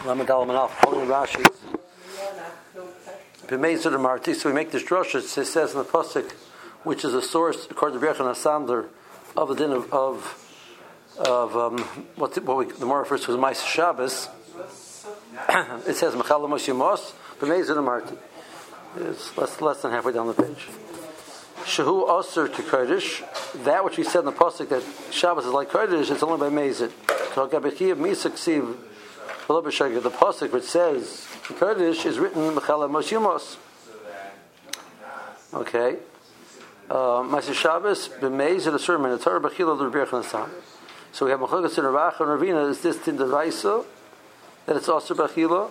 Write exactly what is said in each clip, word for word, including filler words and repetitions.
Lamed Aleph Manaf, holding Rashi. B'meizer the Marti. So we make this drasha. It says in the pasuk, which is a source according to Berachan Asander of the din of of, of um, what, the, what we, the more refers to as Ma'aseh Shabbos. It says Mechal Moshe Mos B'meizer the Marti. It's less less than halfway down the page. Shehu Aser to Kodesh. That which we said in the pasuk that Shabbos is like Kodesh, it's only by Meizer. So Gabechiyav Misak Siv. The pasuk which says Kodesh is written Mechala Moshimos. Okay. Ma'aseh Shabbos b'meiz the sermon the Torah b'chila the Rebbe Yochanan. So we have Machlokas in Rav and Ravina. Is this in the Raisa that it's also b'chila?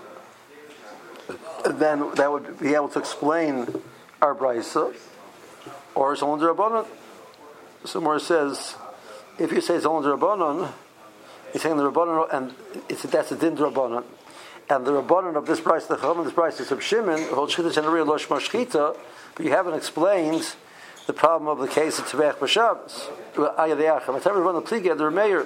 Then that would be able to explain our Brisa, or it's only the Rabbanon. Somewhere it says if you say it's only the Rabbanon. He's saying the Rabbanon, and it's, that's a din Rabbanon. And the Rabbanon of this price, the Chacham of this price is Reb Shimon, holds Shchita Generia Lo Shma Shchita, but you haven't explained the problem of the case of Tzvech B'Shabbos. Ayah the Acham. It's everyone the Pliga, the Remeir.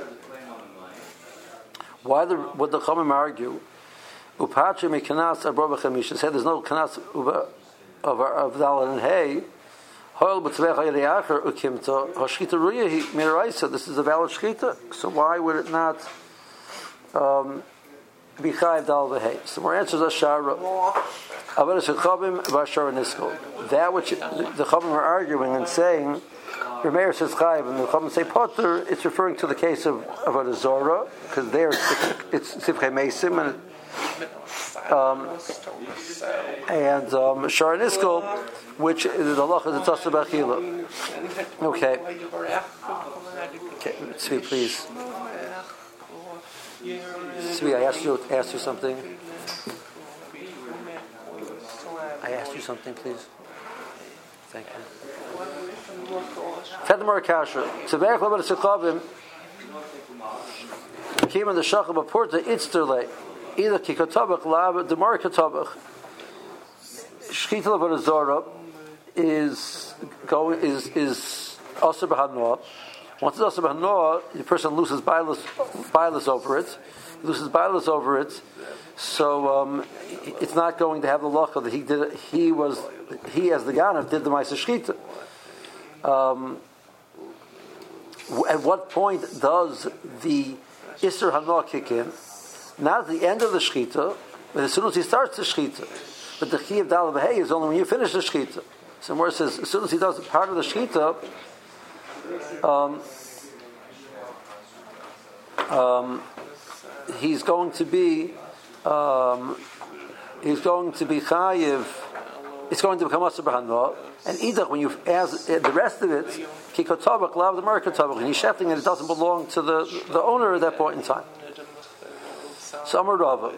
Why the, would the Chachamim argue? Upatri Mekanas Abrova Chamisha said there's no Kanas of of Dalet and Hay. Hoil b'tzvech ayah the Acher ukimta hashchita ruyahi miraisa. This is a valid shchita. So why would it not um, be chayiv dal v'hei? So more answers are shara. Avodas Chachamim v'ashara niskol. That which the Chachamim are arguing and saying, Remeir says chayiv, and the Chachamim say potter. It's referring to the case of Avodah Zorah because there it's sifchei meisim and um, and um, shara niskol, which the halacha is a tosa b'achila. Okay. Okay, Tzvi, please. Tzvi, I asked you, asked you something. I asked you something, please. Thank you. Fedmar kasha. Tzveich lo b'tzichavim. Came in the shacham b'porta itzterle. Either kikotabach lav demar katabach. Shchita Avodah Zorah is going is is also b'hanoah. Once it's also b'hanoah, the person loses bilas bilas over it. He loses bilas over it, so um, it's not going to have the lacha that he did. He was he as the ganav did the ma'aseh shchita. Um, at what point does the Isser Hanoah kick in? Not at the end of the shchita, but as soon as he starts the shchita. But the Chiyav Dal V'Hei is only when you finish the shchita. Somewhere it says as soon as he does part of the shchita, um, um, he's going to be um, he's going to be chayiv. It's going to become Asur B'Hanoah. And either when you as the rest of it, Kikotabach Lav the Merkatabach, and he's shefting and it doesn't belong to the the owner at that point in time. So Amar Rava.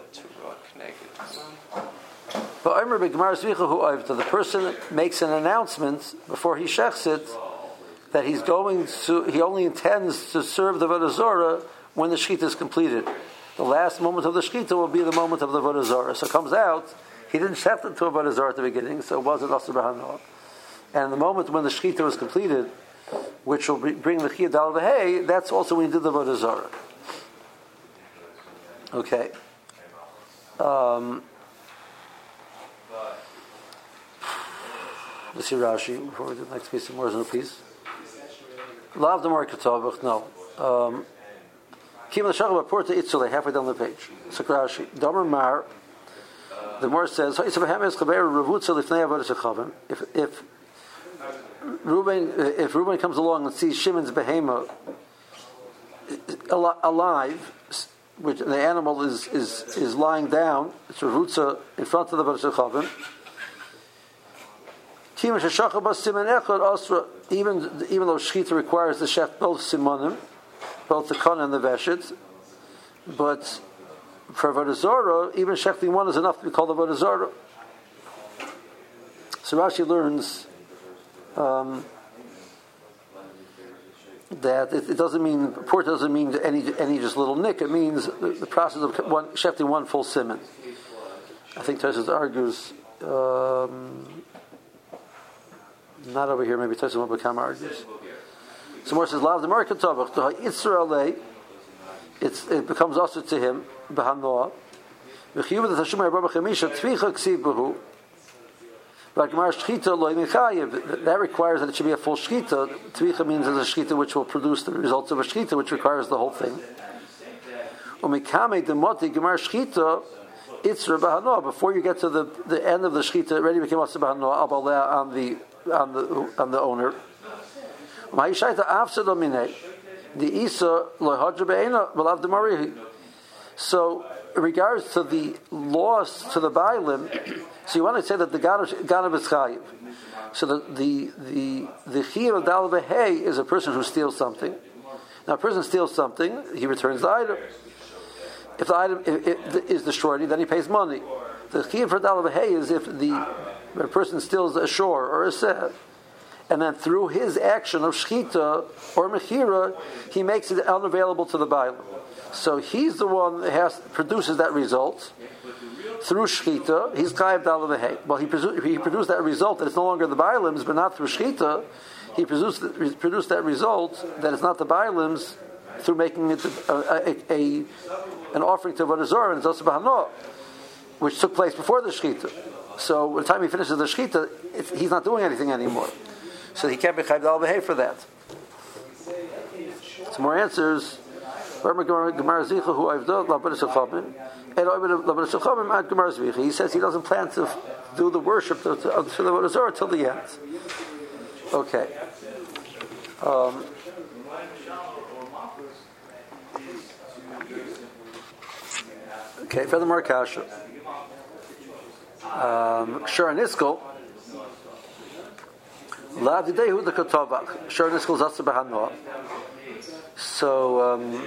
But the person makes an announcement before he shechs it that he's going to, he only intends to serve the Avodah Zorah when the shechita is completed. The last moment of the shechita will be the moment of the Avodah Zorah. So it comes out, he didn't shech it to Avodah Zorah at the beginning, so it wasn't Asur B'Hanoah. And the moment when the shechita was completed, which will bring the Chiyav Dal V'Hei, that's also when he did the Avodah Zorah. Okay. Um... Let's see Rashi before we do the next piece of more no piece. Lav the Markatovach, no. Um Kim the Shachab Porta Itzule, halfway down the page. So Rashi. Damar Mar, the more says, if if Reuben if Reuben comes along and sees Shimon's behema alive, which the animal is is, is lying down, it's Ravutza in front of the Baruch Chavim. Even even though shechita requires the shech both simonim, both the kon and the veshet, but for Avodah Zorah, even shechting one is enough to be called Avodah Zorah. So Rashi learns um, that it, it doesn't mean port doesn't mean any any just little nick. It means the, the process of one, shechting one full simon. I think Tosfos argues. Um, Not over here. Maybe Tosfos will become argues. So more says, "Lav the market tovach to Yisrael." It's it becomes also to him b'hanoah That requires that it should be a full shchita. Tvicha means there's a shchita which will produce the results of a shchita, which requires the whole thing. Before you get to the, the end of the shchita, it already became on the on the on the owner. So, in regards to the loss to the bailim, so you want to say that the ganav is chayiv. So the the the the chiyuv of dal v'hei is a person who steals something. Now, a person steals something, he returns the item. If the item is destroyed, then he pays money. The chiyuv for dal v'hei is if the a person steals a shor or a seh, and then through his action of shchita or mechira, he makes it unavailable to the bailim. So he's the one that has produces that result through shchita. He's chayav dal v'hei. Well, he, produ- he produced that result that it's no longer the bailim's, but not through shchita. He produced produced that result that it's not the bailim's through making it a, a, a an offering to Avodah Zarah, and it's also b'hanoah, which took place before the shchita. So by the time he finishes the shchita, he's not doing anything anymore. So he can't be chayav dal v'hei for that. Some more answers. He says he doesn't plan to do the worship to, to, to the Avodah Zarah till the end. Okay. Um, okay, furthermore, kasha. Um, Shor Niskel. La Didehu the Kotovach. Shor Niskel Zatsa B'Hanoah. So, um,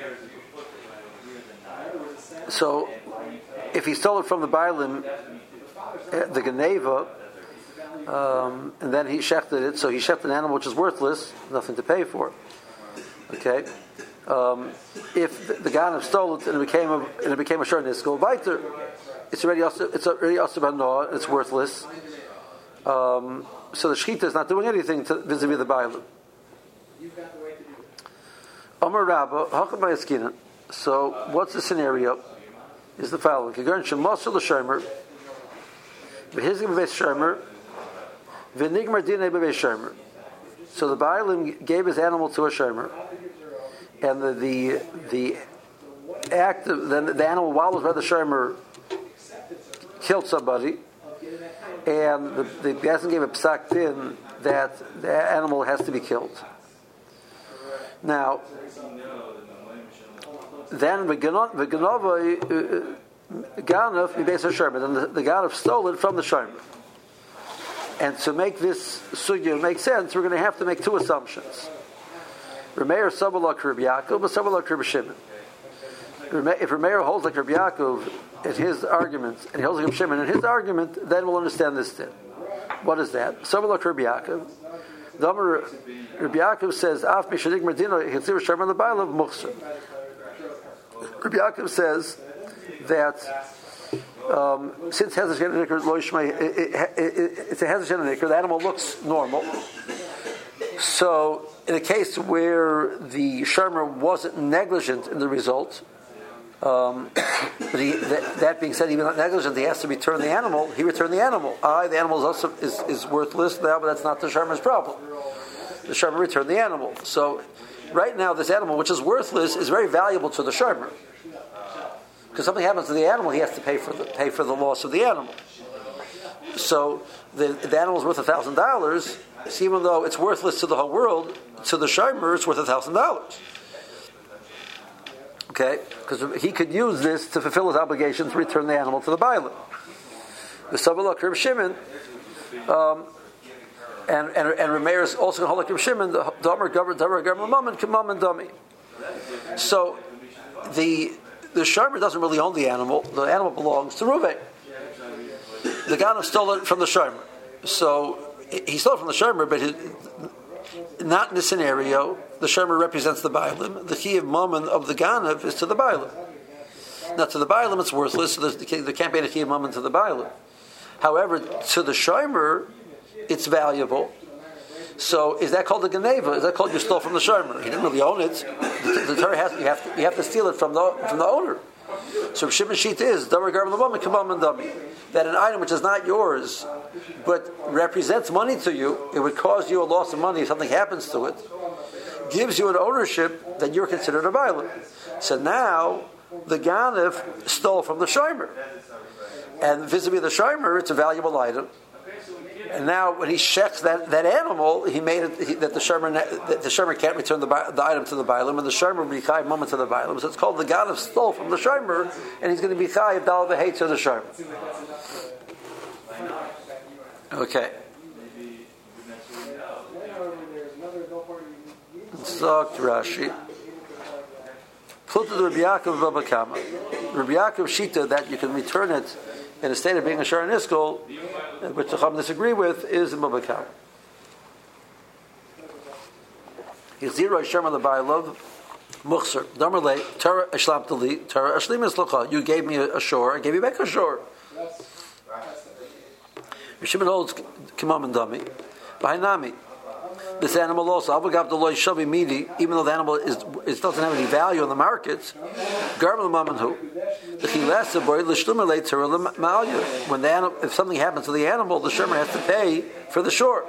so if he stole it from the Bailim, the Geneva, um, and then he shechted it, so he shechted an animal which is worthless, nothing to pay for. Okay, um, if the, the Ganav stole it and it became a and it became a shor niskel, weiter, it's already also it's already also b'hanoah, it's worthless. Um, so the shechita is not doing anything to, vis-a-vis the Bailim. Amar Rabba, Hakam Bayaskina. So, what's the scenario? Is the following: Kigarn Shemasel Shomer, V'Hizim Beis Shomer, V'Nigmar Dinei Beis Shomer. So the Bailim gave his animal to a Shomer, and the the, the act of, then the animal while it was by the Shomer killed somebody, and the the Beis gave a psak din that the animal has to be killed. Now, then the Ganov Mibeis HaShomer, and the Ganov stole it from the Shomer. And to make this sugya make sense, we're going to have to make two assumptions. Remeir Sabalak Rabbi Yaakov, but Sabalak Rabbi Shimon. If Remeir holds like Rabbi Yaakov in his argument, and he holds like Rabbi Shimon in his argument, then we'll understand this then. What is that? Sabalak Rabbi Yaakov. The Amar Rabbi Yaakov says, "Af mishadik medina yitzir sharman lebaylav muchser." Rabbi Yaakov says that um, since Hezes Shenikar lo yishmei, it's a Hezes Shenikar, the animal looks normal. So, in a case where the sharmer wasn't negligent in the result, um, but he, that, that being said, even not negligent, he has to return the animal. He returned the animal. Ah, the animal is also is, is worthless now, but that's not the sharmer's problem. The sharmer returned the animal. So, right now, this animal, which is worthless, is very valuable to the sharmer. Because something happens to the animal, he has to pay for the pay for the loss of the animal. So, the, the animal is worth a thousand dollars. Even though it's worthless to the whole world, to the sharmer, it's worth a thousand dollars. Okay, because he could use this to fulfill his obligation to return the animal to the Bailim. The Sabalak Reb Shimon, um, and and and Remeir is also going to hold like Reb Shimon. The Damer Gaber Damer Gaber Mammon Kamam and Dami. So the the sharmer doesn't really own the animal. The animal belongs to Reuven. The Ganav stole it from the sharmer. So he stole it from the sharmer, but his, not in this scenario. The Shomer represents the Bailim. The Chiyuv Mammon of the Ganav is to the Bailim. Now, to the Bailim, it's worthless, so there can't be a Chiyuv Mammon to the Bailim. However, to the Shomer, it's valuable. So, is that called the Geneva? Is that called you stole from the Shomer? He didn't really own it. The, the Torah has you have to you have to steal it from the from the owner. So Shimon Shita is that an item which is not yours, but represents money to you, it would cause you a loss of money if something happens to it, gives you an ownership that you're considered a bailam. So now the Ganef stole from the Shomer. And vis-a-vis the Shomer, it's a valuable item. And now when he checks that, that animal, he made it he, that the Shomer that the Shomer can't return the, the item to the bailam, and the Shomer will be chayiv moment to the bailam. So it's called the Ganef stole from the Shomer, and he's going to be chayiv dal v'hei to the Shomer. Okay. Zogt Rashi. Pluta the Rabbi Yaakov Baba Kama. Rabbi Yaakov Shita that you can return it in a state of being a Shar Niskol, which the Chacham disagree with, is in Baba Kama. Yiziro Sherma L'Bailov Muchser Damarle Tara Ashlamtali Tara Ashlim Islocha. You gave me a shore, I gave you back a shore. Shimon holds Kimam and Dami. Bahinami. This animal also, even though the animal is, it doesn't have any value in the market, when the animal, if something happens to the animal, the shemer has to pay for the shore.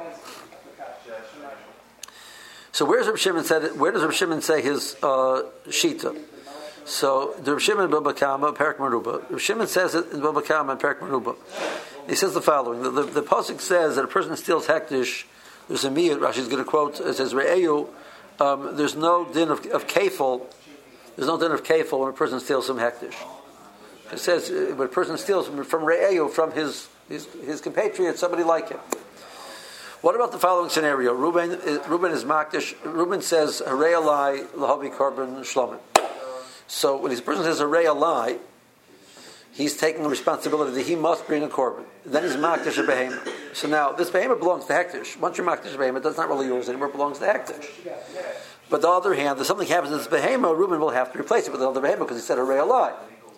So where's Reb Shimon said? Where does Reb Shimon say his uh, shita? So the Reb Shimon Baba Kama Perak Meruba. Reb Shimon says it in Baba Kama and Perak Meruba. He says the following: the, the, the pasuk says that a person steals hektish. There's a miyut, Rashi's going to quote, it says, Re'eyu, um, there's no din of, of kefil, there's no din of kefil when a person steals some hektish. It says, uh, when a person steals from, from Re'eyu, from his, his his compatriot, somebody like him. What about the following scenario? Reuben is, Reuben is makdish, Reuben says, Harei alai, lahavi korban shlomen. So when this person says Harei alai, he's taking the responsibility that he must bring a korban. Then he's makdish a behemoth. So now, this behemoth belongs to hektish. Once you're makdish a behemoth, that's not really yours anymore, it belongs to hektish. But on the other hand, if something happens to this behemoth, Reuben will have to replace it with another behemoth because he said Harei alai.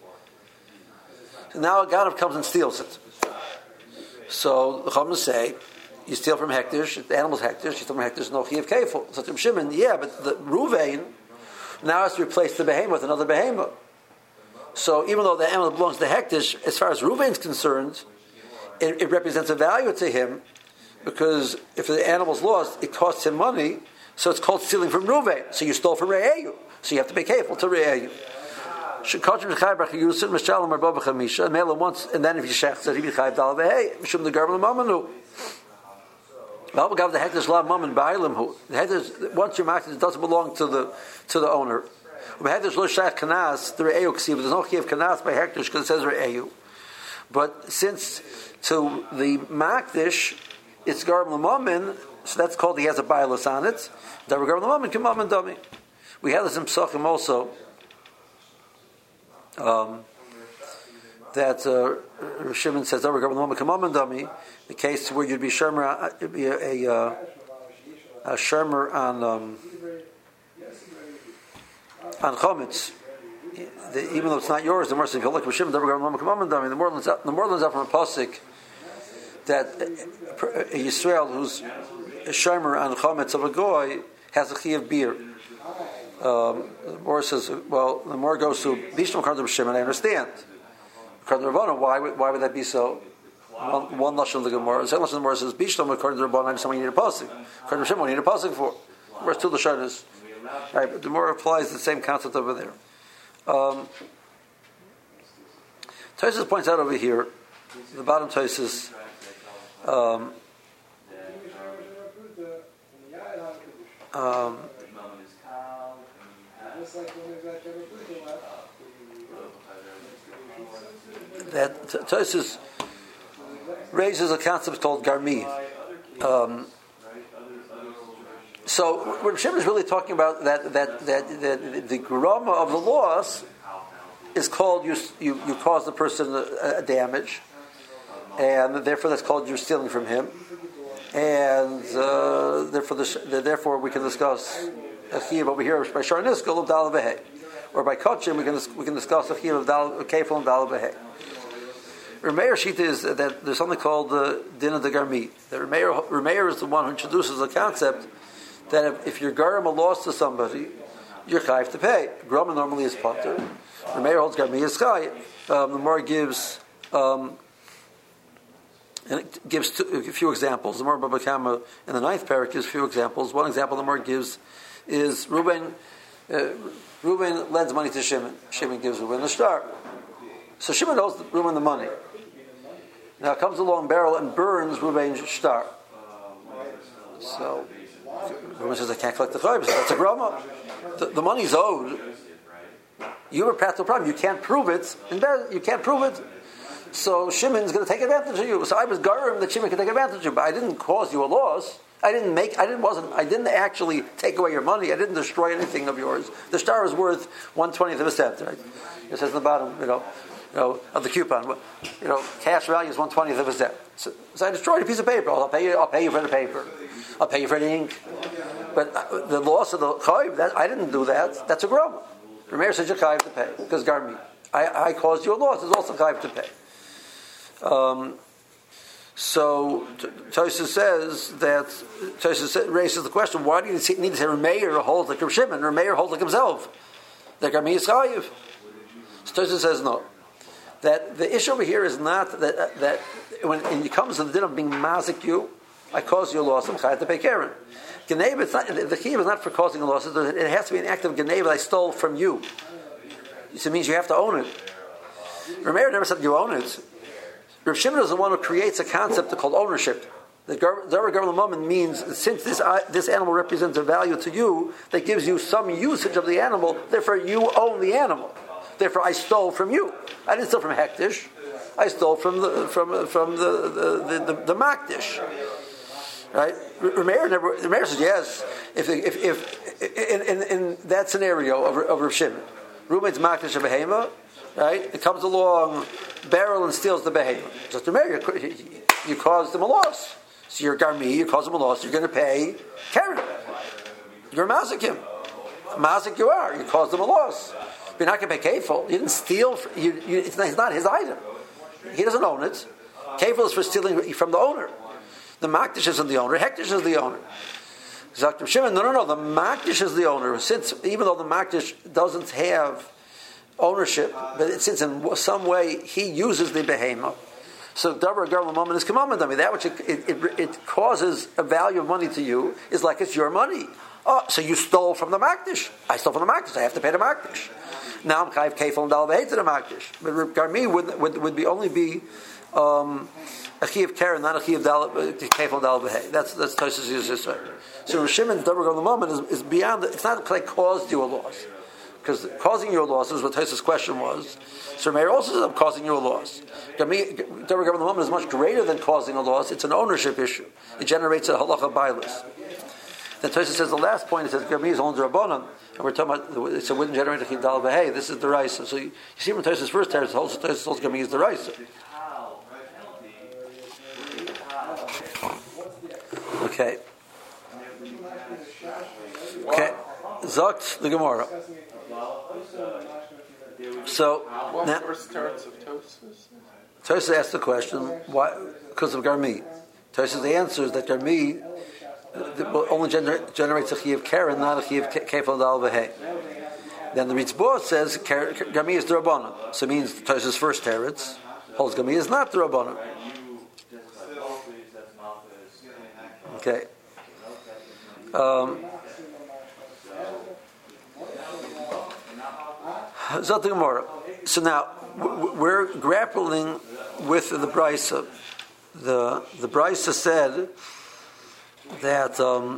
So now a Ganav comes and steals it. So the Chacham say, you steal from hektish, the animal's hektish, you steal from hektish, no chiyav kefil. So to Shimon, yeah, but the Ruvain now has to replace the behemoth with another behemoth. So even though the animal belongs to hektish, as far as Ruvain's concerned, it, it represents a value to him, because if the animal's lost, it costs him money, so it's called stealing from Ruvain. So you stole from Re'eyu, so you have to be careful to Re'eyu. And then if you shech said, he be chayiv dal v'hei, mishum the garban l'mamanu. The hektish la maman b'aylim. The hektish, once you're marked, it doesn't belong to the to the owner. The hektish lo shech kanas, the Re'eyu ksiv. There's no chiyav kanas by hektish because it says Re'eyu. But since to the makdish, it's garban l'maman, so that's called he has a bailas on it. That garban l'maman k'maman dami. We have this in Psachim also. Um, that uh, Shimon says, the case where you'd be shermer, it'd be a, a, a shermer on um, on chometz, even though it's not yours. The more says, like Shimon, the more lands up, the more lands up from a pasuk that a Yisrael who's a shermer on chometz of a goy has a chiyav beer. Um, the more says, well, the more goes to Bishlam Kardim Shimon. I understand. Kardim Rabbanon, why would why would that be so? One, one lashon of the Gemara, the second lashon of the Gemara says Bishlam Kardim Rabbanon. I'm someone you need a pasuk. Kardim Shimon, you need a pasuk for. Whereas two lashonos. Right, but the more applies the same concept over there. Um, Tosfos points out over here, the bottom Tosfos. Um, um, that Tosfos raises a concept called garmi. Um, so what Shimon is really talking about that that that, that the grama of the loss is called you you, you cause the person a, a damage, and therefore that's called you're stealing from him, and uh, therefore the, therefore we can discuss a chiyuv over here by Shar Niskol of Dal V'Hei. Or by Kotchim, we can we can discuss a chiyuv of Dal Kefil and Dal V'Hei. Rameir Shita is that there's something called the din of the garmi. That Rameir is the one who introduces the concept that if, if you're garam a loss to somebody, you're chayiv to pay. Groma normally is potter. The Meir holds Garmi is chayiv. Um, the Gemara gives um, and it gives two, a few examples. The Gemara Baba Kama in the ninth parak gives a few examples. One example the Gemara gives is Reuben. Uh, Reuben lends money to Shimon. Shimon gives Reuben the star. So Shimon owes Reuben the money. Now comes along Beryl and burns Reuben's star. So Reuben says, I can't collect the chayv. That's a grama. The, the money's owed. You have a practical problem. You can't prove it. And you can't prove it. So Shimon's going to take advantage of you. So I was garim that Shimon could take advantage of you, but I didn't cause you a loss. I didn't make. I didn't. Wasn't. I didn't actually take away your money. I didn't destroy anything of yours. The star is worth one twentieth of a cent. Right? It says in the bottom, you know, you know, of the coupon. You know, cash value is one twentieth of a cent. So, so I destroyed a piece of paper. I'll pay you. I'll pay you for the paper. I'll pay you for the ink. But uh, the loss of the chayv, that I didn't do that. That's a groma. Rameir says you're chayv to pay because garmi. I, I caused you a loss. There's also chayv to pay. Um, so Tosha says that Tosha raises the question: why do you need to say Rameir holds like Rav Shimon? Rameir holds like himself. That garmi is chayiv. So Tosha says no. That the issue over here is not that that when it comes to the din of being mazik you, I caused you a loss. I'm chayiv to pay Karen. Geneva, it's not, the key is not for causing a loss. It has to be an act of Geneva I stole from you. So it means you have to own it. Rameir never said you own it. Rav Shimon is the one who creates a concept called ownership. The Zara Government Moment means since this uh, this animal represents a value to you, that gives you some usage of the animal. Therefore, you own the animal. Therefore, I stole from you. I didn't steal from Hektish. I stole from the from from the the the, the, the Makdish. Right? Rameir never. Rameir says yes. If if if in, in, in that scenario of, of Rav Shimon, Reuben's Makdish of Behema, right? It comes along, barrel and steals the Behema. So Rameir, you, you caused him a loss. So you're garmi. You caused him a loss. You're going to pay Karen. You're mazik him. Mazik you are. You caused him a loss. But you're not going to pay kefil. You didn't steal. You, you, it's, not, it's not his item. He doesn't own it. Kefil is for stealing from the owner. The Makdish isn't the owner. Hektish is the owner. Zakir Shimon, no, no, no. The Makdish is the owner. Since even though the Makdish doesn't have ownership, but it, since in some way he uses the behema, so davar garma moment is commandment. I mean, that which it, it, it, it causes a value of money to you is like it's your money. Oh, so you stole from the Makdish. I stole from the Makdish. I have to pay the Makdish. Now I'm chayiv kefil and dal v'hei to the Makdish. But garmi would would would be only be. Um, a chiv karen, not a chiv kefil dal v'hei. That's that's Tosha's use this way. So Rav Shimon's davar on the moment is, is beyond. It's not like caused you a loss, because causing you a loss is what Tosha's question was. So Meir also says I'm causing you a loss. Davar on the moment is much greater than causing a loss. It's an ownership issue. It generates a halacha bailis. Then Tosha says the last point. It says Garmi is only rabbanon, and we're talking about it's a wouldn't generate a chiv dal v'hei. This is the raisa. So you, you see from Tosha's first teretz, also Tosha holds Garmi is the raisa. Okay. Okay. Zokt the Gemara. So now, Tosha asked the question why? Because of Garmi. Tosha's the answer is that Garmi only gener- generates a chiv karen, not a chiv kefil dal v'hei. Then the Ritzbah says Garmi is the rabbanon. So it means Tosha's first teretz holds Garmi is not the rabbanon. Okay. Um, so now we're grappling with the Brisa. The the Brisa said that um,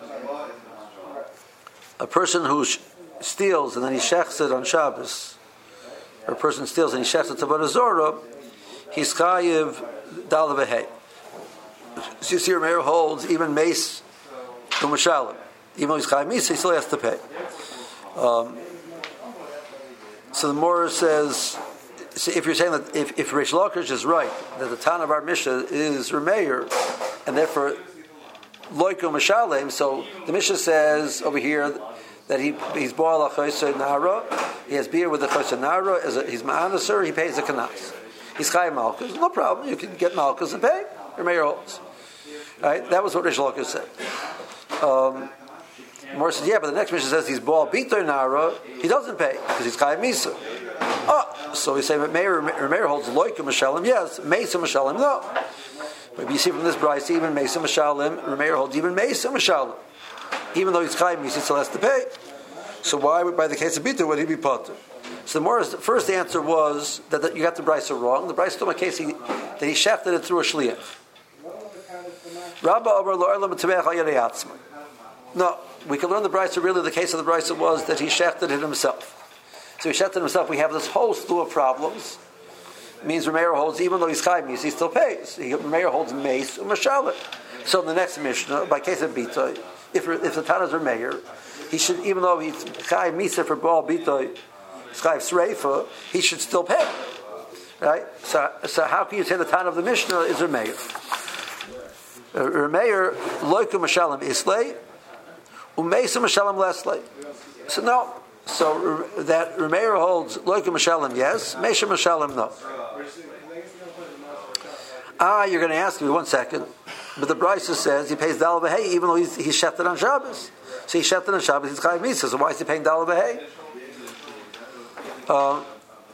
a person who sh- steals and then he shechs it on Shabbos, or a person steals and he shechs it to Avodah Zorah, he's chayiv dal v'hei. So you see, Rameir holds even mace to Mashalim. Even though he's chayiv misa, he still has to pay. Um, so the Morah says, so if you're saying that if, if Reish Lakish is right, that the Tan of our Mishnah is Rameir, and therefore loiko Mashalim, so the Mishnah says over here that he he's boal a chayser nara, he has beer with the chayser nara, he's ma'anaser, he pays the kanas. He's chayiv malchus, no problem, you can get malchus and pay. Rameir holds. Right? That was what Reish Lakish said. Um, Gemara says, yeah, but the next mission says he's Baal Bitoy Nara, he doesn't pay because he's Chayav Misa. Oh, so we say Meir Meir holds Loika Mashalim, yes, Mesa Mashalim, no. Maybe you see from this Bryce, even Mesa Mashalim, Meir holds even Mesa Mashalim. Even though he's Chayav Misa, he still has to pay. So why, by the case of Bitoy, would he be Potter? So the Morris, the first answer was that, that you got the Bryce wrong. The Bryce told my case he, that he shafted it through a Shliach. Rabba Omer Lo Erlam Tzemech Al Yedei Atzma. No, we can learn the Bryce. Really, the case of the Bryce was that he shafted it himself. So he shafted himself. We have this whole slew of problems. It means Rameir holds, even though he's Chayav Misa, he still pays. He, Rameir holds Mace U'Mashalet. So in the next Mishnah, by case of Bitoy, if if the Tana's Rameir, he should, even though he's Chayav Misa for Baal Bitoy, Chayav Sreifa, he should still pay. Right? So, so how can you say the Tana of the Mishnah is Rameir? Rameir Loika Mashalim Islay. Umeisa Mashalim Leslay. So no. So that Rameir holds Loika Mashalim, yes. Meisha Mashalim, no. Ah, you're going to ask me one second. But the Brisa says he pays Dal V'Hei even though he's, he's shafted on Shabbos. So he's shafted on Shabbos, he's Chayav Misa. So why is he paying Dal V'Hei? Um,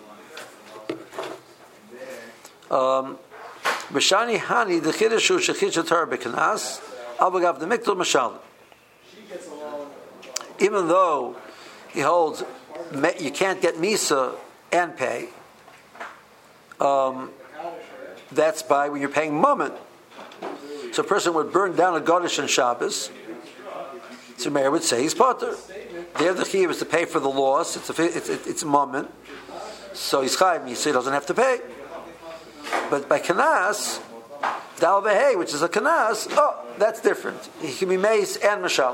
um, B'shani Hani the Chidushu Shechid Torah B'Kanas Abagav the Miktul Mashalim. Even though he holds you can't get Misa and pay, um, that's by when you're paying Mammon. So a person would burn down a Godish on Shabbos. So Meir would say he's Potter. There the Chiyuv is to pay for the loss. It's a it's it's, it's Mammon. So he's Chayav Misa, he doesn't have to pay. But by Kanas, Dal V'Hei, which is a Kanas, oh, that's different. He can be Mace and Mashalim.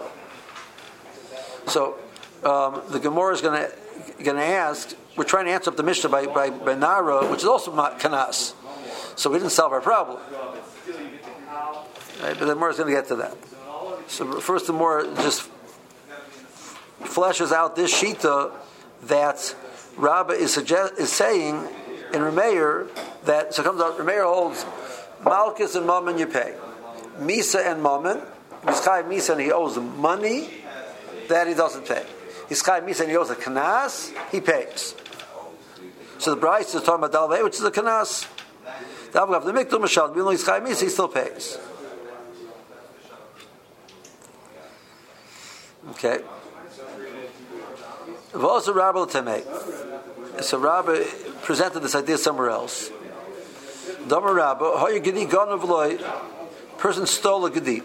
So um, the Gemara is going to going to ask. We're trying to answer up the Mishnah by by, by Nara, which is also Kanas. So we didn't solve our problem. Right? But the Gemara is going to get to that. So first, the Gemara just fleshes out this shita that Rabba is suggest, is saying in Rameir that so it comes out Rameir holds Malchus and Mammon you pay, Misa and Mammon. He's Chayav Misa and he owes money. That he doesn't pay. He's Chayav Misa and he owes a Kanas, he pays. So the Bryce is talking about Dal V'Hei, which is a Kanas. The Miktul Mashal, even though he's Chayav Misa, he still pays. Okay. V'osa Rabba L'Tamei. So Rabba presented this idea somewhere else. Dama Rabba, Hoya Gedi Ganav Loi, person stole a Gedi.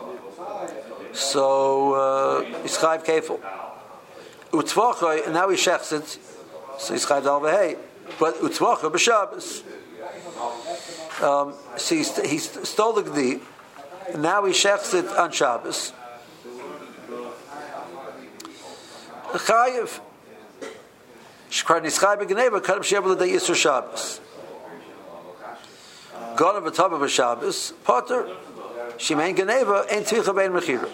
So he's Chayav Kefil. Utzvachoi, and now he shechs it, so he's Chayav Dal V'Hei. But Utzvachoi b'Shabbos. Um, so he, st- he st- stole the Gedi, and now he shechs it on Shabbos. Chayav. Shkar Nischai b'Geneva, Kadam Shebel L'Dei Yisur Shabbos. Ganav v'Tava b'Shabbos, Potter. Shimein Geneva, Ein Tvicha Bein Mechira.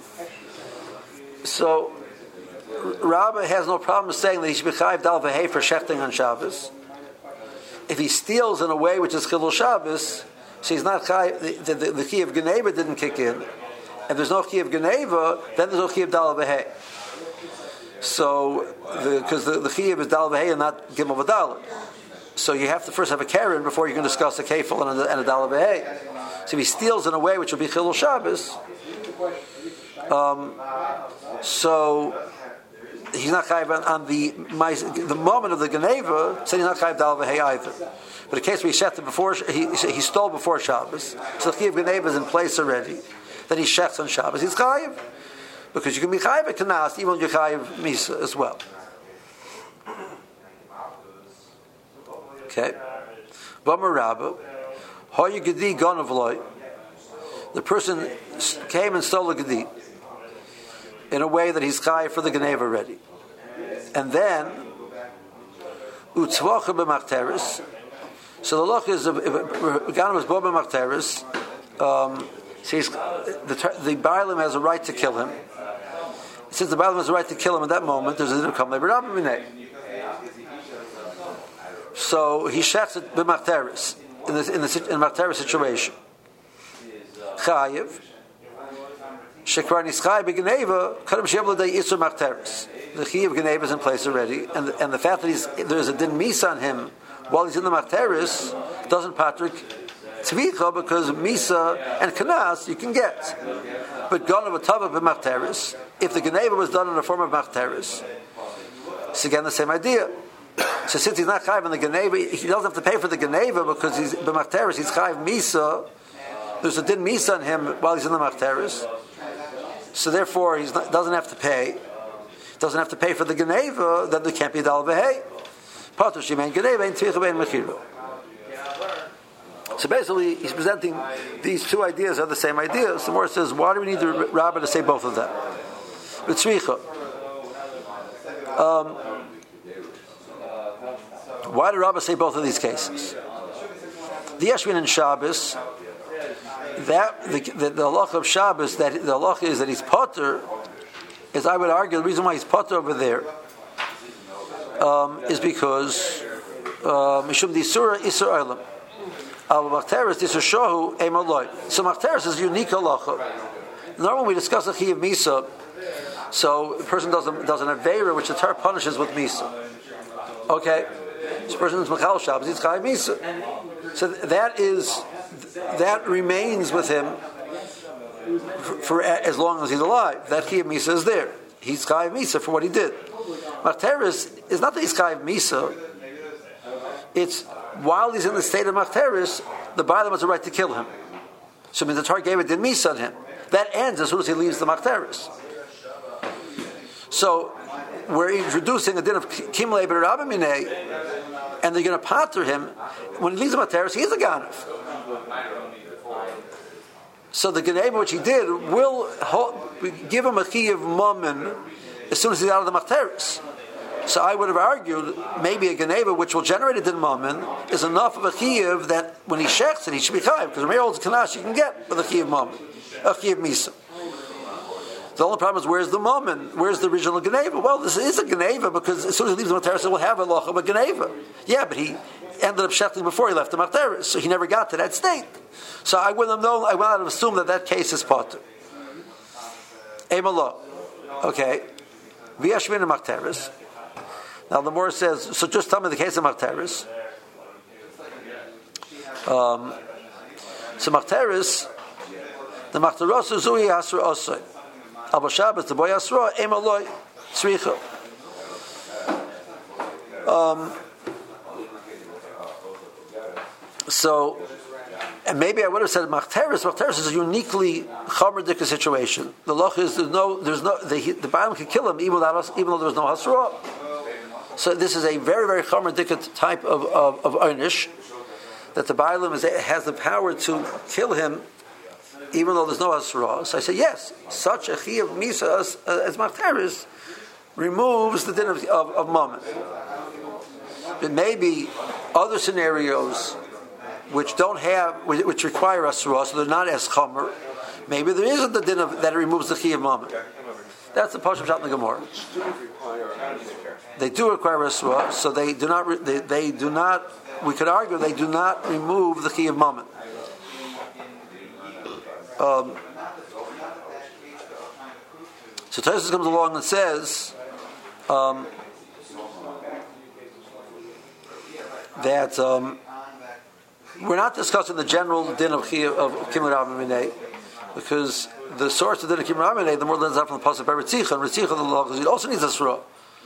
So, Rabba has no problem saying that he should be Chayav Dal V'Hei for shechting on Shabbos. If he steals in a way which is Chilul Shabbos, so he's not Chayav, the, the, the, the key of Geneva didn't kick in. If there's no key of Geneva, then there's no key of Dal V'Hei. So, because the, the, the key is Dal V'Hei and not Gimel V'Dalet. So you have to first have a Karen before you can discuss a Kefil and a, and a Dal V'Hei. So if he steals in a way which will be Chilul Shabbos, um, so he's not chayav on, on the my, the moment of the Geneva. So he's not chayav Dal V'Hei either. But in case we shechted before, he he stole before Shabbos, so the key of Geneva is in place already. Then he shechts on Shabbos. He's chayav because you can be chayav at Kanas even when you're chayav Misa as well. Okay, V'amar Rabba. The person came and stole a Gedi in a way that he's chayav for the Geneva already. And then, Utzvacha b'machteris. So the loch is, if Ganav was bo b'machteris, um, so the, the Baalim has a right to kill him. Since the Baalim has a right to kill him at that moment, there's a din of Kam Le'Rabba Minei. So he shechs it b'machteris. In the in the in Machtera situation, Chayiv, Shekvar Nischai B'Geneva, Kadam Shebla Day Isur Machteris. The Chi of Geneva is in place already, and the, and the fact that he's, there's a din Misa on him while he's in the Machteris doesn't Patrick Tvicha, because Misa and Kanas you can get. But Ganav Atava B'Machteris, if the Geneva was done in the form of Machteris, it's again the same idea. So since he's not Chayiv in the Geneva, he doesn't have to pay for the Geneva because he's B'Machteris, he's Chayiv Misa. There's a din Misa on him while he's in the Machteris. So therefore, he doesn't have to pay. Doesn't have to pay for the Geneva, then there can't be Dal V'Hei. Pater Shemein Geneva and Tvicha Bein Mechira. So basically, he's presenting these two ideas are the same idea. So more says, why do we need the rabbi to say both of them? With Tzricha. Um, why do Rabbah say both of these cases? The Yeshvin and Shabbos, that the, the, the halacha of Shabbos, that the halacha is that he's potter, is I would argue the reason why he's potter over there um, is because Mishum Disura Isur Olam. Al Machteris Disur Shohu Eim Aloi. So Machteris is a unique halacha. Normally when we discuss a Chi of Misa, so a person does, a, does an Aveira which the Torah punishes with Misa. Okay? This person is Machal Shabbos, he's Chai Misa. So that is, that remains with him for, for as long as he's alive. That Chi of Misa is there. He's Chai Misa for what he did. Machteris is not that he's Chai Misa, it's while he's in the state of Machteris, the Bailam has a right to kill him. So I mean, the Torah gave a din Misa on him. That ends as soon as he leaves the Machteris. So we're introducing a din of Kim Leber Rabbi Minei, and they're going to pater him. When he leaves the Machteris, he is a Ganav. So the Geneva which he did will give him a Chi of Mammon as soon as he's out of the Machteris. So I would have argued maybe a Geneva which will generate a din Mammon is enough of a Chiyuv that when he shechs it, he should be Chayiv, because Rameir holds Kanash you can get with a Chi of Mammon, a Chi of Misa. The only problem is where's the Mammon? Where's the original Geneva? Well, this is a Geneva because as soon as he leaves the Machteris, it will have a loch of a Geneva. Yeah, but he ended up shechting before he left the Machteris, so he never got to that state. So I wouldn't have known, I would not have assumed that that case is potter. Eimalo. Okay. V'yashmin and Machteris. Now the Gemara says, so just tell me the case of Machteris. Um, so Machteris, the Machteros is Zui Asra Osoi. Abba Shabbos, the boy Asra, Emaloi, Tzricha. Um, so, and maybe I would have said Machteris. Machteris is a uniquely Chamerdika situation. The loch is there's no, there's no, the, the Bailam could kill him even without, even though there was no Hasra. So this is a very, very Chamerdika type of of, of Einish, that the Bailam is, has the power to kill him even though there's no Hasra. So I say yes, such a Chi of Misa as, as Machteris removes the din of, of, of Mammon. But maybe other scenarios which don't have, which require Hasra, so they're not as Chamer, maybe there isn't the din of, that it removes the Chi of Mammon. That's the Pashup Shat in the Gemara. They do require Hasra, so they do not, they, they do not, we could argue they do not remove the Chi of Mammon. Um, so Tosfos comes along and says um, that um, we're not discussing the general din of of Kim Rabbi Minei, because the source of the din of Kim Rabbi Minei, the more than that from the pasuk by Ritzicha, and Ritzicha the law, because it also needs a surah.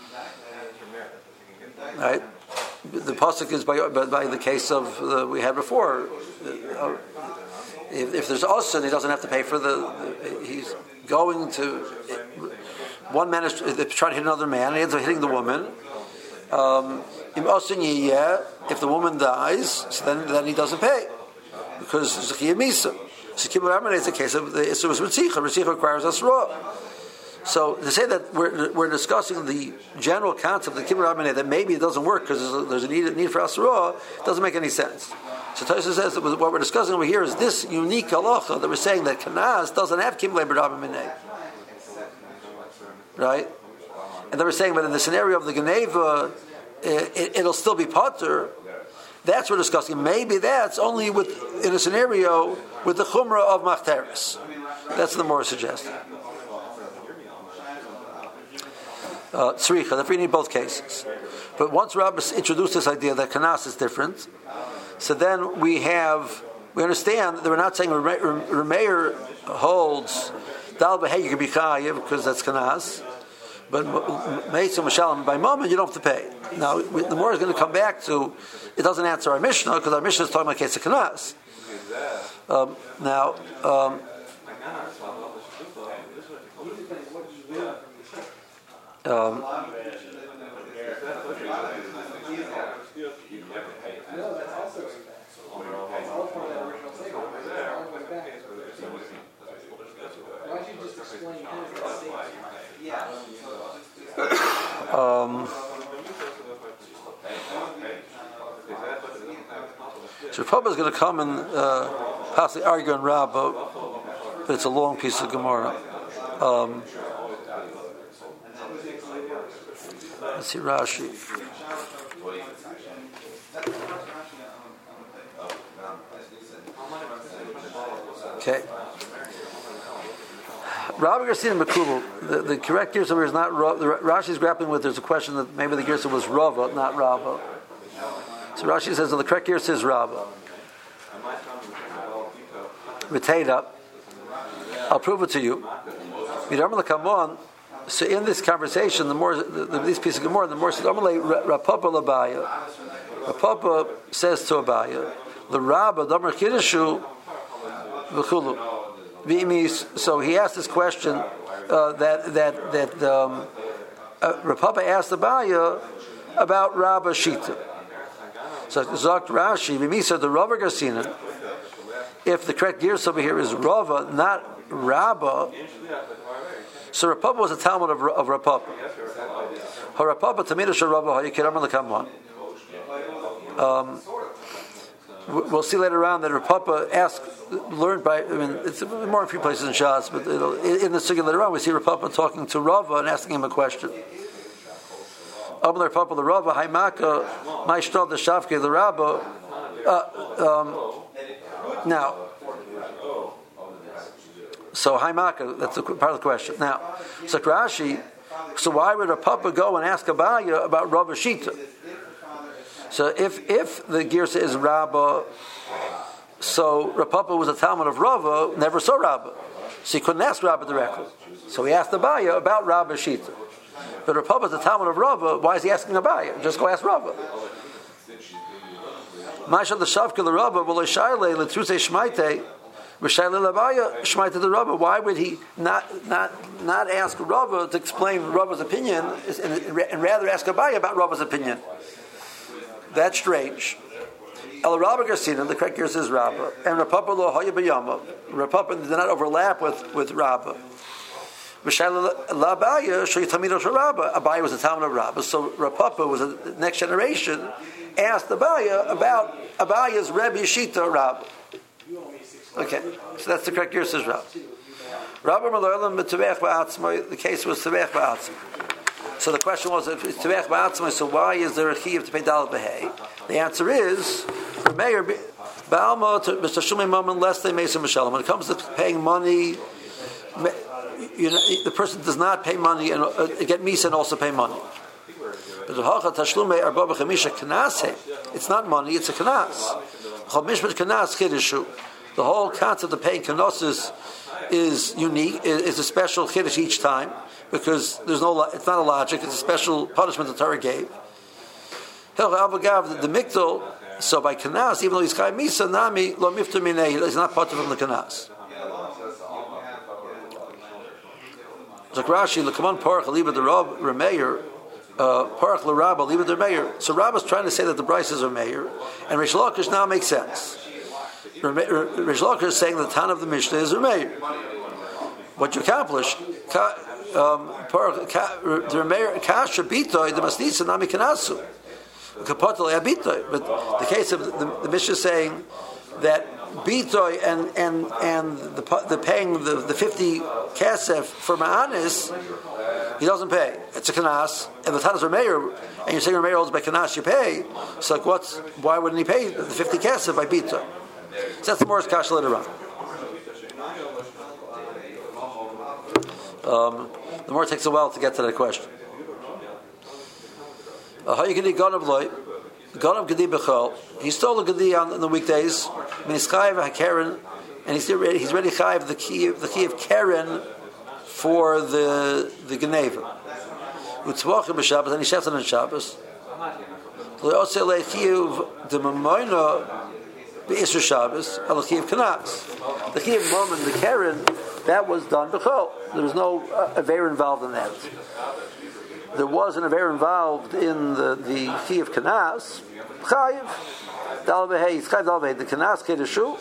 Right? The pasuk is by, by, by the case of the, we had before. Uh, If, if there's Osin, he doesn't have to pay for the, the he's going to, one man is trying to hit another man, and he ends up hitting the woman. Um, if the woman dies, so then, then he doesn't pay, because it's a Chiyah Misa. So Kibbutz Ramaneh is the case of the Isur was Ritzicha. Ritzicha requires us raw. So to say that we're, we're discussing the general concept of the Kibbutz Ramaneh that maybe it doesn't work because there's a, there's a need, need for us raw doesn't make any sense. So Tosfos says that what we're discussing over here is this unique halacha that we're saying that Kanaz doesn't have Kim Leber Rabbi Minei. Right? And then we're saying, but in the scenario of the Geneva, it, it, it'll still be potter. That's what we're discussing. Maybe that's only with in a scenario with the Chumrah of Machteris. That's what the Gemara suggesting. uh, tzricha. Therefore, you need both cases. But once Rabbah introduced this idea that kanas is different, so then we have we understand that we're not saying Rameir holds dal b'hei you can be chayiv because that's kanas, but meitzu mashalim by moment you don't have to pay. Now we, the more is going to come back to it doesn't answer our Mishnah because our Mishnah is talking about case of kanas. Um, now. Um, um, Um, so Papa is going to come and uh, possibly argue on Rabbah, but it's a long piece of Gemara. Um, let's see Rashi. Okay. Rabbi Garcia Makubal, the, the correct Girsa is not Rav. Rashi is grappling with. There's a question that maybe the Girsa was Rava, not Rabba. So Rashi says that the correct Girsa is Rabba. Reteda, I'll prove it to you. So in this conversation, the more the, the, these pieces of Gemara, the more Rapapa Labaya. Rapapa says to Abaya, the Rabba Damar Kiddushu V'chulu. So he asked this question uh, that that that um, uh, Rapapa asked Abaya about Rabba Shita. So Zokt Rashi, V'misa the Rava Garsina. If the correct gears over here is Rava, not Rabba, so Rapapa was a Talmud of, of Rapapa. Rapapa Tamida Sharava Hayikiram Lakamwan. Um We'll see later on that Rapapa asked, learned by, I mean, it's more in a few places in Shas, but in the Sugya later on, we see Rapapa talking to Rava and asking him a question. Abel Rapapa the Rava, Haimaka, Maishtad the Shavke the Rabba. Now, so Haimaka, that's a part of the question. Now, so Rashi, so why would Rapapa go and ask Abaya about Rava Shita? So if if the Girsa is Rabba, so Rapapa was a Talmud of Rava, never saw Rabba. So he couldn't ask Rabba directly. So he asked Abaya about Rabba Shita. But Rapapa is a Talmud of Rava, why is he asking Abaya? Just go ask Rabba. Masha the Shavka the Rabba, V'lo L'truse Shmaite, V'shayle L'Abaya, Shmaite the Rabba. Why would he not not not ask Rabba to explain Rabba's opinion and rather ask Abaya about Rabba's opinion? That's strange. El Rabba Garsina, the correct Girsa is Rabba, and Rapapa lo Haya B'Yama. Rapapa did not overlap with with Rabba. V'shayla L'Abaya Shoyitamido Rabba. Abaya was a Talmud of Rabba, so Rapapa was the next generation. Asked Abaya about Abaya's Rebbe Yeshita Rabba. Okay, so that's the correct Girsa is Rabba. Rabba Malolam B'Tevech Ba'atzmai. The case was Tevech Ba'atzmai. So the question was, if it's Tevech Ba'atzmai, so why is there a chiyuv to pay Dalet B'Hei? The answer is, for Meir, Ba'alma to Mister Shumei Mammon, less than Mesa Mishalom. When it comes to paying money, you know, the person does not pay money and uh, get Misa and also pay money. But the Hacha Tashlumei Arba B'Chamisha Kanase, it's not money, it's a Kanas. Chamishmet Kanas Chiddushu. The whole concept of paying Kanosis is unique, is a special Chiddush each time. Because there's no, it's not a logic. It's a special punishment the Torah gave. The, the mikdal. So by kanas, even though he's chai misa nami lo mifta minei, he's not part of him the kanas. So Rashi l'kaman parach liba the Rab Rameir, parach l'Rabba liba the Rameir. So Rabba's trying to say that the Bryce is Rameir, and Rish Lakish now makes sense. Rish Lakish is saying the Tan of the Mishnah is Rameir. What you accomplish. Um, the kasha bitoy the masnitza nami kanasu kapotol abitoy. But the case of the, the Mishnah saying that bitoy and and and the the paying the, the fifty kasef for ma'anis, he doesn't pay. It's a kanas, and the tanas Rameir, and you're saying Rameir holds by kanas you pay. So like what's why wouldn't he pay the fifty kasef by bitoy? So that's the more kasha later on. Um, the more it takes a while to get to that question. Gadi Ganav Loy, Ganav Gadi Bechol. He stole a Gadi on the weekdays. When he's chayiv a Karen, and he's ready, he's ready chayiv the key, the key of Karen for the the Geneva. Utzvachim b'Shabbos, and he shefts on Shabbos. Le'oseh le'chiyuv the Mamoina b'Isra Shabbos al-chiyuv Kanas. The chiyuv moment, the Karen, that was done b'chol. There was no uh, aver involved in that. There was an aver involved in the the chiyuv Kanas. Chayiv dal v'hei, chayiv dal v'hei. The Kanas kedushu.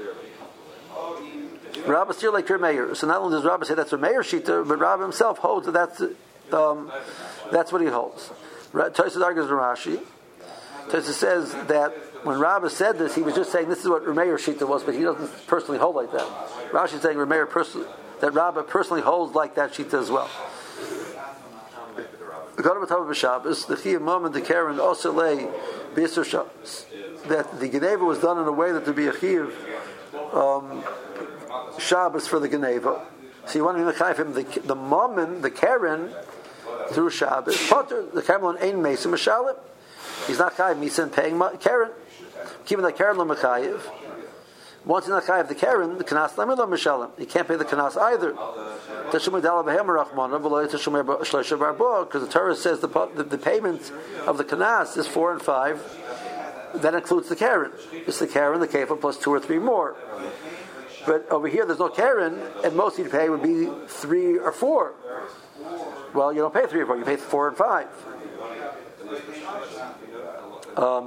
Rabbi still like Meir. So not only does Rabbi say that's a Meir shita, but Rabbi himself holds that that's um, that's what he holds. Tosfos argues Rashi. Tosfos says that when Rabbi said this, he was just saying this is what Meir shita was, but he doesn't personally hold like that. Rashi is saying Meir personally that Rabbi personally holds like that shita as well. The chiyuv moment the Karen also lay b'Isra Shabbos, that the Geneva was done in a way that to be a chiyuv um, Shabbos for the Geneva. So you want to be mechayiv him the the Mammon, the Karen, through Shabbos. Potter, the Karen ain't Mesa Mashalim. He's not chayiv Misa and paying Karen. Keeping the Karen lo mechayiv. Once he's not chayiv the Karen, the Kanas lo Mashalim. He can't pay the Kanas either. Because the Torah says the, the the payment of the Kanas is four and five. That includes the Karen. It's the Karen, the Kefa plus two or three more. But over here, there's no Karen, and most you'd pay would be three or four. Well, you don't pay three or four; you pay four and five. Um,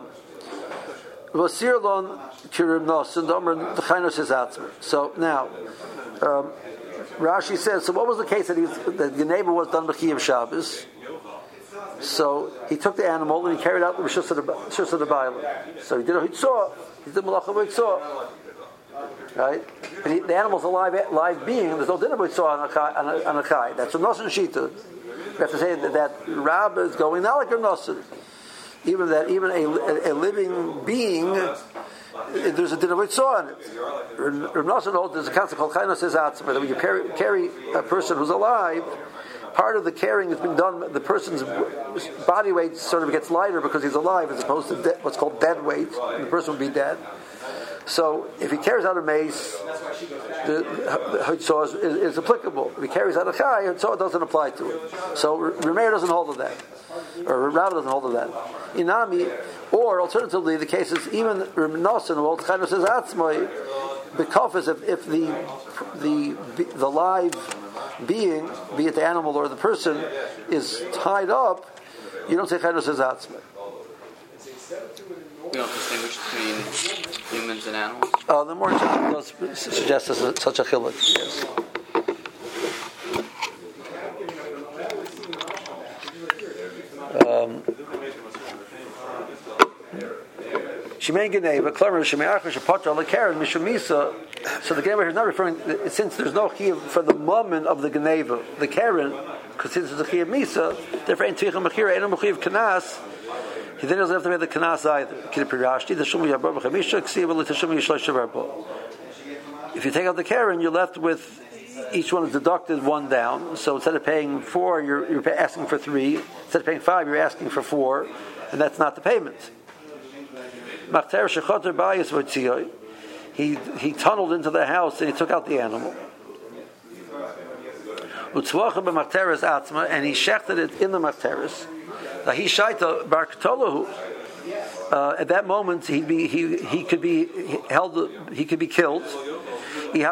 so now, um, Rashi says. So, what was the case that he was, that the neighbor was done b'chiyuv Shabbos? So he took the animal and he carried out the rishus of the rishus of the Bailam. So he did a hitzah. He did malacha b'hitzah. Right? And he, the animal's a live, live being, and there's no dinner b'hitzah on a chai. On a, on a chai. That's a nosen shita. We have to say that, that Rab is going not like a nosen. Even that, even a, a, a living being, there's a dinner b'hitzah on it. Rav Nosson holds there's a concept called chaynos ezatzma, that when you carry, carry a person who's alive, part of the carrying has been done, the person's body weight sort of gets lighter because he's alive as opposed to de- what's called dead weight, and the person would be dead. So if he carries out a mace, the Hitzah is, is, is applicable. If he carries out a chai, Hitzah doesn't apply to it. So Rameir doesn't hold of that. Or Rav doesn't hold of that. Inami, or alternatively, the case is even Rav Nosson, who holds Chaynos says Atzmai, because if, if the, the, the live being, be it the animal or the person, is tied up, you don't say Chaynos says Atzmai. We don't distinguish between humans and animals? Uh, the more does suggest such a chiluk, yes. Um, Shemei Geneva, Clever, Shemei Achar, Shapatra, Lekaren, Mishumisa. So the Geneva is not referring, since there's no chiyuv for the moment of the Geneva, the Karen, because since there's a chiyuv Misa, therefore, ain't Tvicha Mechira, ain't no chiyuv Kanas. He then doesn't have to pay the Kanas either. If you take out the Karen, you're left with each one is deducted one down. So instead of paying four, you're, you're asking for three. Instead of paying five, you're asking for four, and that's not the payment. He he tunneled into the house and he took out the animal. And he shechted it in the Machteris. Uh, at that moment, he'd be he he could be held. He could be killed. If the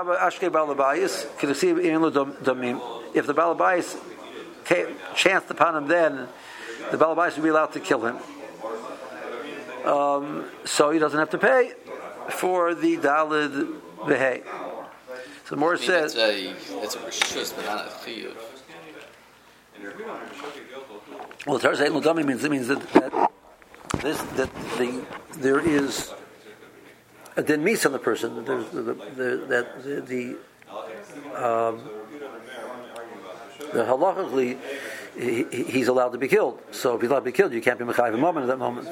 balabais chanced upon him, then the balabais would be allowed to kill him. Um, so he doesn't have to pay for the dalid v'hei. So more says it's a it's a rishus, but not a chiyuv. Well, Torah says "Ludami" means it means that, that this that the there is a din mis on the person. There's the, the, the, that the the, um, the halachically he, he's allowed to be killed. So if he's allowed to be killed, you can't be mechayiv a moment at that moment.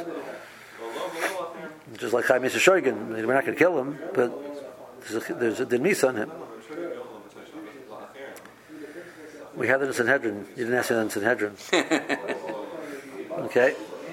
Just like Chaim Mister Shoigan, we're not going to kill him, but there's a, there's a din mis on him. We had it in Sanhedrin. You didn't ask it in Sanhedrin. Okay.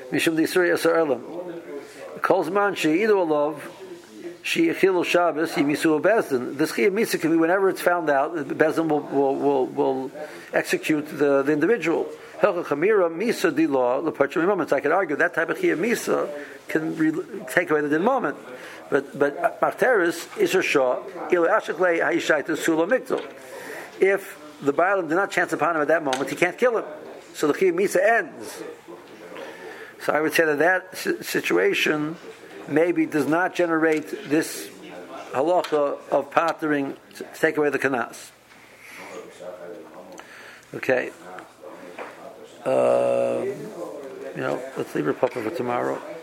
Mishum Disri Asar Elam. Calls man she either love she Achilu Shabbos Yimisu Bezdin. This Chiyuv Misa can be whenever it's found out, Bezdin will will will, will execute the, the individual. Helcha Chamira Misa Di Law Leparchim moments. I could argue that type of Chiyuv Misa can re- take away the din moment. But but Machteris Isher Shah Ilu Ashikle Haishaitu Sula Miktul. If the Baalim did not chance upon him at that moment, he can't kill him. So the Chiyuv Misa ends. So I would say that that situation maybe does not generate this halacha of patering to take away the kanas. Okay. Uh, you know, let's leave Republic for tomorrow.